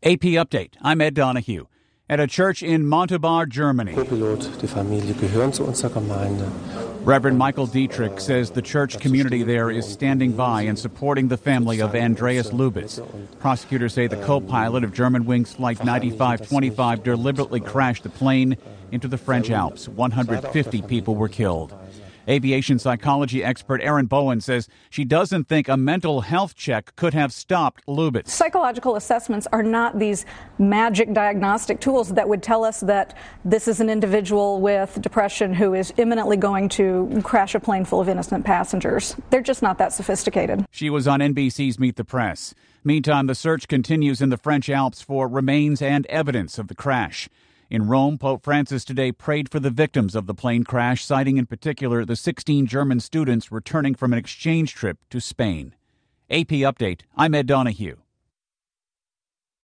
AP Update. I'm Ed Donahue. At a church in Montabaur, Germany, Co-Pilot, die Familie gehören zu unserer Gemeinde. Reverend Michael Dietrich says the church community there is standing by and supporting the family of Andreas Lubitz. Prosecutors say the co-pilot of Germanwings Flight 9525 deliberately crashed the plane into the French Alps. 150 people were killed. Aviation psychology expert Erin Bowen says she doesn't think a mental health check could have stopped Lubitz. Psychological assessments are not these magic diagnostic tools that would tell us that this is an individual with depression who is imminently going to crash a plane full of innocent passengers. They're just not that sophisticated. She was on NBC's Meet the Press. Meantime, the search continues in the French Alps for remains and evidence of the crash. In Rome, Pope Francis today prayed for the victims of the plane crash, citing in particular the 16 German students returning from an exchange trip to Spain. AP Update. I'm Ed Donahue.